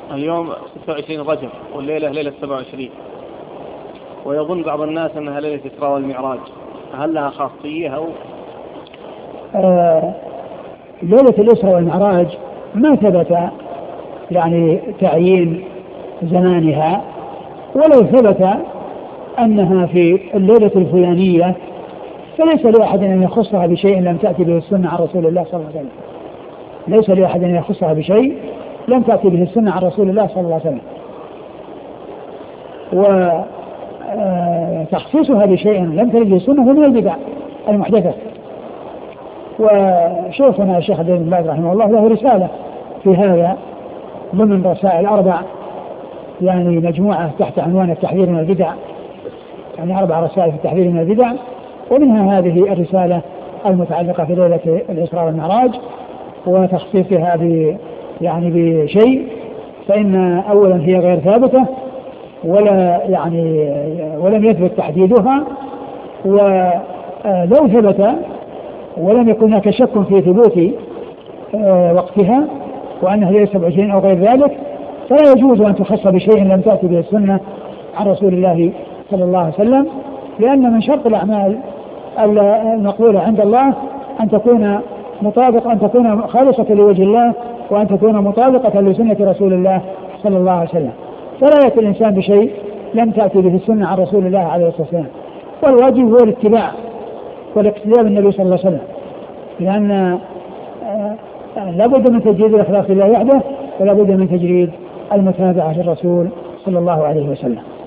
اليوم 26 رجب والليلة ليلة 27، ويظن بعض الناس أنها ليلة الإسراء والمعراج، هل لها خاصية أو؟ ليلة الإسراء والمعراج ما ثبت يعني تعيين زمانها، ولو ثبت أنها في الليلة الفلانية فليس لأحد أن يخصها بشيء لم تأتي به السنة عن رسول الله صلى الله عليه وسلم. ليس لأحد أن يخصها بشيء لم تأتي به السنة عن رسول الله صلى الله عليه وسلم. وتخصيصها بشيء لم ترد به السنة هو من البدع المحدثة. وشيخنا الشيخ بن باز رحمه الله له رسالة في هذا ضمن رسائل 4، يعني مجموعة تحت عنوان التحذير من البدع، يعني 4 رسائل في التحذير من البدع، ومنها هذه الرسالة المتعلقة في ليلة الإسراء والمعراج وتخصيصها يعني بشيء، فإن أولا هي غير ثابتة ولم يثبت تحديدها، ولو ثبت ولم يكن هناك شك في ثبوت وقتها وأنها ليس 27 أو غير ذلك، فلا يجوز أن تخص بشيء لم تأتي به السنة عن رسول الله صلى الله عليه وسلم، لأن من شرط الأعمال المقبولة عند الله أن تكون خالصة لوجه الله، وأن تكون مطابقة لسنة رسول الله صلى الله عليه وسلم. فلا يأتي الإنسان بشيء لم تأتي به السنة عن رسول الله عليه الصلاة والسلام، والواجب هو الاتباع والاقتداء بالنبي صلى الله عليه وسلم، لأن لا بد من تجريد الإخلاص لله وحده، ولا بد من تجريد المتابعة للرسول صلى الله عليه وسلم.